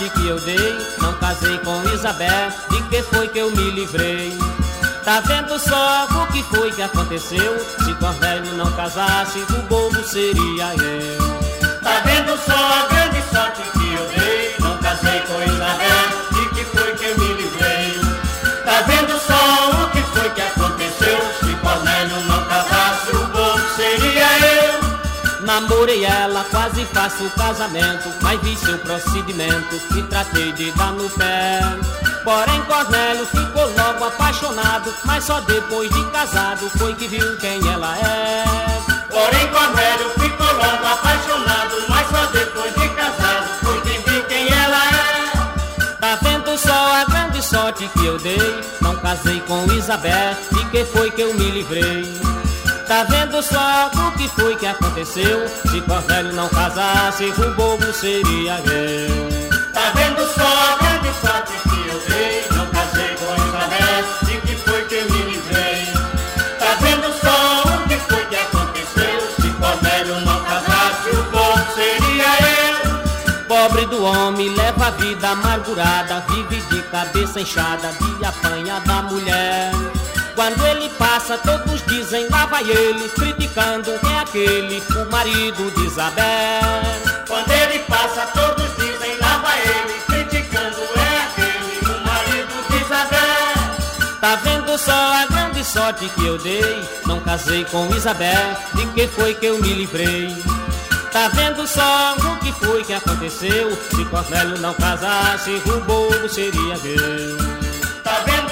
sorte que eu dei, não casei com Isabel, de que foi que eu me livrei? Tá vendo só o que foi que aconteceu? Se Cornélio não casasse, o bobo seria eu. Tá vendo só a grande sorte que eu dei, não casei com Isabel, de que foi que eu me livrei? Tá vendo só o que foi que aconteceu? Se Cornélio não casasse, o bobo seria eu. Namorei ela, quase faço o casamento, mas vi seu procedimento e tratei de dar no pé. Porém Cornélio ficou logo apaixonado, mas só depois de casado foi que viu quem ela é. Porém Cornélio ficou logo apaixonado, mas só depois de casado foi que viu quem ela é. Tá vendo só a grande sorte que eu dei, não casei com Isabel, de que foi que eu me livrei? Tá vendo só o que foi que aconteceu? Se Cornélio não casasse, o bobo seria eu. Tá vendo só a grande sorte que eu dei, não casei com Isabel, de que foi que eu me livrei? Tá vendo só o que foi que aconteceu? Se Cornélio não casasse, o bobo seria eu. Pobre do homem, leva a vida amargurada, vive de cabeça inchada, de apanha da mulher. Quando ele passa, todos dizem, lá vai ele, criticando, é aquele, o marido de Isabel. Quando ele passa, todos dizem, lá vai ele, criticando, é aquele, o marido de Isabel. Tá vendo só a grande sorte que eu dei, não casei com Isabel, de que foi que eu me livrei? Tá vendo só o que foi que aconteceu? Se Cornélio não casasse, o bobo seria eu. Tá vendo